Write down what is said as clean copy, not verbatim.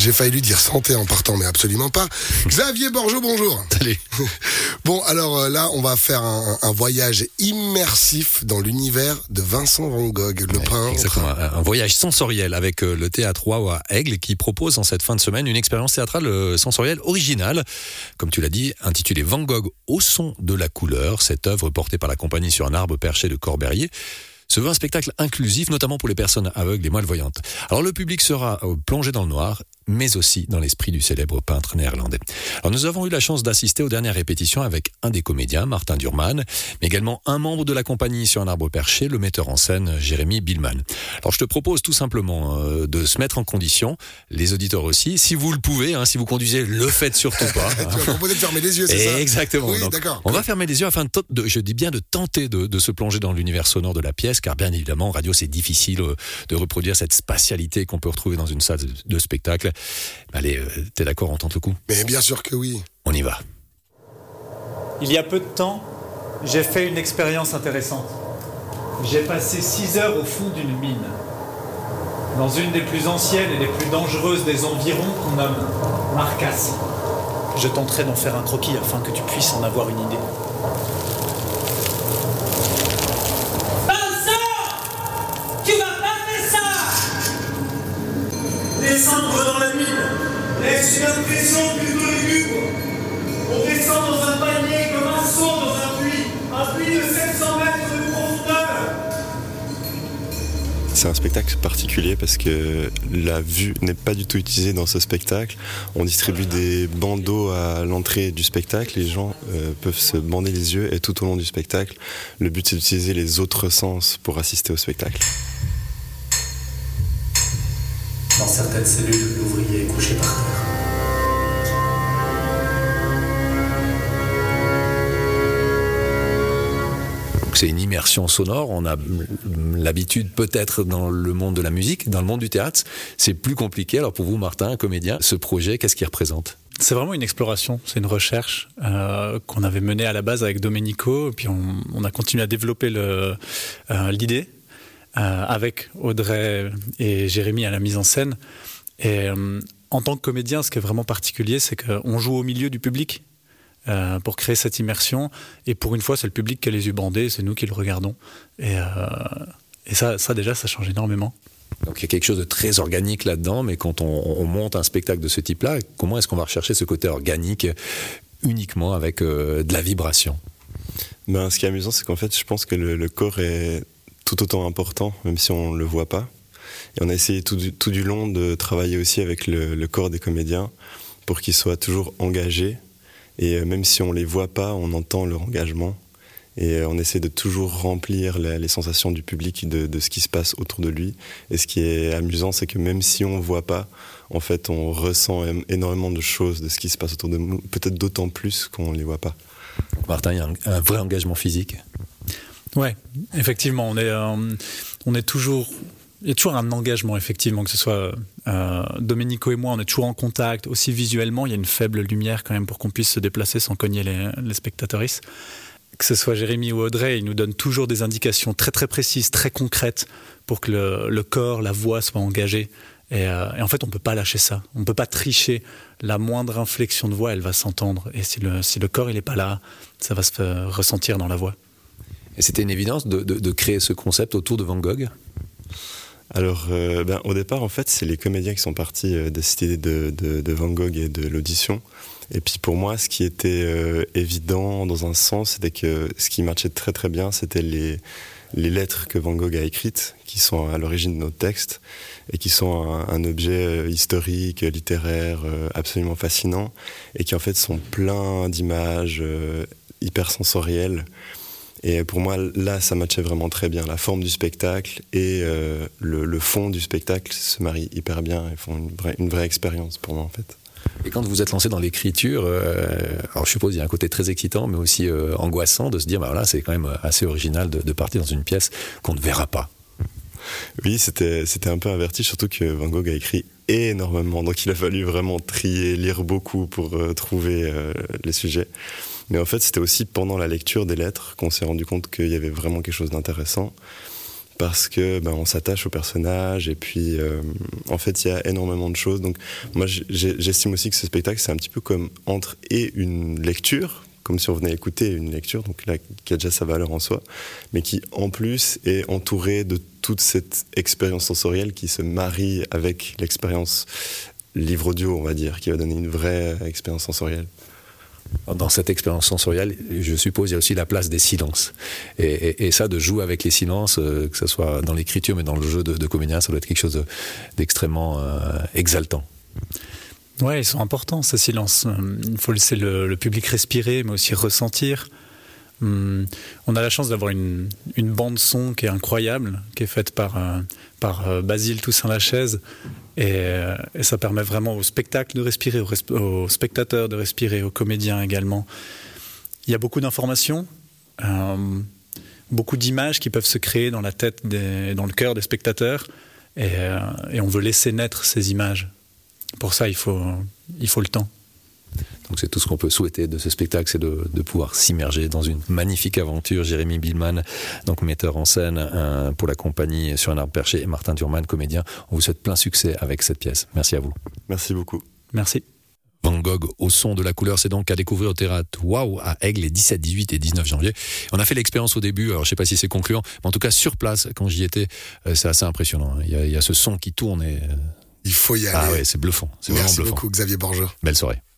J'ai failli lui dire santé en partant, mais absolument pas. Xavier Borgeaud, bonjour. Salut. Bon, alors là, on va faire un voyage immersif dans l'univers de Vincent Van Gogh, le peintre. Exactement, un voyage sensoriel avec le Théâtre Waouh à Aigle qui propose en cette fin de semaine une expérience théâtrale sensorielle originale, comme tu l'as dit, intitulée Van Gogh au son de la couleur. Cette œuvre portée par la compagnie sur un arbre perché de Corberrier se veut un spectacle inclusif, notamment pour les personnes aveugles et malvoyantes. Alors le public sera plongé dans le noir, mais aussi dans l'esprit du célèbre peintre néerlandais. Alors nous avons eu la chance d'assister aux dernières répétitions avec un des comédiens, Martin Durman, mais également un membre de la compagnie sur un arbre perché, le metteur en scène Jérémy Billman. Alors je te propose tout simplement de se mettre en condition, les auditeurs aussi, si vous le pouvez, si vous conduisez, le faites surtout pas. Tu vas proposer de fermer les yeux, c'est ça? Exactement. Oui, donc, d'accord. on va fermer les yeux afin de tenter de se plonger dans l'univers sonore de la pièce, car bien évidemment, en radio, c'est difficile de reproduire cette spatialité qu'on peut retrouver dans une salle de spectacle. Allez, t'es d'accord, on tente le coup? Mais bien sûr que oui. On y va. Il y a peu de temps, j'ai fait une expérience intéressante. J'ai passé 6 heures au fond d'une mine, dans une des plus anciennes et des plus dangereuses des environs qu'on nomme Marcasse. Je tenterai d'en faire un croquis afin que tu puisses en avoir une idée. Descendre dans la mine laisse une impression plutôt lugubre. On descend dans un panier comme un saut dans un puits de 700 mètres de profondeur. C'est un spectacle particulier parce que la vue n'est pas du tout utilisée dans ce spectacle. On distribue des bandeaux à l'entrée du spectacle, les gens peuvent se bander les yeux et tout au long du spectacle, le but c'est d'utiliser les autres sens pour assister au spectacle. Dans certaines cellules, l'ouvrier est couché par terre. C'est une immersion sonore. On a l'habitude peut-être dans le monde de la musique, dans le monde du théâtre. C'est plus compliqué. Alors pour vous, Martin, comédien, ce projet, qu'est-ce qu'il représente? C'est vraiment une exploration, c'est une recherche qu'on avait menée à la base avec Domenico, et puis on a continué à développer l'idée. Avec Audrey et Jérémy à la mise en scène. Et en tant que comédien, ce qui est vraiment particulier, c'est qu'on joue au milieu du public pour créer cette immersion. Et pour une fois, c'est le public qui a les yeux bandés, c'est nous qui le regardons. Et ça déjà, ça change énormément. Donc il y a quelque chose de très organique là-dedans, mais quand on monte un spectacle de ce type-là, comment est-ce qu'on va rechercher ce côté organique uniquement avec de la vibration? Ce qui est amusant, c'est qu'en fait, je pense que le corps est tout autant important, même si on ne le voit pas. Et on a essayé tout du long de travailler aussi avec le corps des comédiens pour qu'ils soient toujours engagés. Et même si on ne les voit pas, on entend leur engagement. Et on essaie de toujours remplir les sensations du public de ce qui se passe autour de lui. Et ce qui est amusant, c'est que même si on ne voit pas, en fait, on ressent énormément de choses de ce qui se passe autour de nous, peut-être d'autant plus qu'on ne les voit pas. Martin, il y a un vrai engagement physique. Ouais, effectivement, il y a toujours un engagement, effectivement, que ce soit Domenico et moi, on est toujours en contact, aussi visuellement, il y a une faible lumière quand même pour qu'on puisse se déplacer sans cogner les spectatrices. Que ce soit Jérémy ou Audrey, ils nous donnent toujours des indications très très précises, très concrètes pour que le corps, la voix soient engagés. Et en fait, on ne peut pas lâcher ça, on ne peut pas tricher. La moindre inflexion de voix, elle va s'entendre. Et si le corps il n'est pas là, ça va se ressentir dans la voix. Et c'était une évidence de créer ce concept autour de Van Gogh? Alors, au départ, en fait, c'est les comédiens qui sont partis de cette idée de Van Gogh et de l'audition. Et puis pour moi, ce qui était évident dans un sens, c'était que ce qui matchait très très bien, c'était les lettres que Van Gogh a écrites, qui sont à l'origine de nos textes, et qui sont un objet historique, littéraire, absolument fascinant, et qui en fait sont pleins d'images hyper sensorielles. Et pour moi, là, ça matchait vraiment très bien. La forme du spectacle et le fond du spectacle se marient hyper bien et font une vraie expérience pour moi, en fait. Et quand vous êtes lancé dans l'écriture, alors je suppose qu'il y a un côté très excitant, mais aussi angoissant de se dire, voilà, c'est quand même assez original de partir dans une pièce qu'on ne verra pas. Oui, c'était un peu un vertige, surtout que Van Gogh a écrit énormément. Donc il a fallu vraiment trier, lire beaucoup pour trouver les sujets. Mais en fait, c'était aussi pendant la lecture des lettres qu'on s'est rendu compte qu'il y avait vraiment quelque chose d'intéressant. parce que on s'attache au personnage et puis en fait il y a énormément de choses. Donc moi j'estime aussi que ce spectacle c'est un petit peu comme entre et une lecture, comme si on venait écouter une lecture, donc là qui a déjà sa valeur en soi, mais qui en plus est entouré de toute cette expérience sensorielle qui se marie avec l'expérience livre audio, on va dire, qui va donner une vraie expérience sensorielle. Dans cette expérience sensorielle, je suppose, il y a aussi la place des silences. Et ça, de jouer avec les silences, que ce soit dans l'écriture, mais dans le jeu de comédien, ça doit être quelque chose d'extrêmement exaltant. Ouais, ils sont importants, ces silences. Il faut laisser le public respirer, mais aussi ressentir. On a la chance d'avoir une bande son qui est incroyable, qui est faite par Basile Toussaint-Lachaise, et ça permet vraiment au spectacle de respirer, aux spectateurs de respirer, aux comédiens également. Il y a beaucoup d'informations, beaucoup d'images qui peuvent se créer dans la tête, dans le cœur des spectateurs, et on veut laisser naître ces images. Pour ça, il faut le temps. Donc c'est tout ce qu'on peut souhaiter de ce spectacle, c'est de pouvoir s'immerger dans une magnifique aventure. Jérémy Billman, donc metteur en scène pour la compagnie Sur un arbre perché, et Martin Thurman, comédien. On vous souhaite plein succès avec cette pièce. Merci à vous. Merci beaucoup. Merci. Van Gogh au son de la couleur, c'est donc à découvrir au Théâtre Waouh à Aigle les 17, 18 et 19 janvier. On a fait l'expérience au début, alors je sais pas si c'est concluant, mais en tout cas sur place, quand j'y étais, c'est assez impressionnant. Il y a ce son qui tourne et... Il faut y aller. Ah ouais, c'est bluffant. C'est Merci vraiment bluffant. beaucoup Xavier Borger. Belle soirée.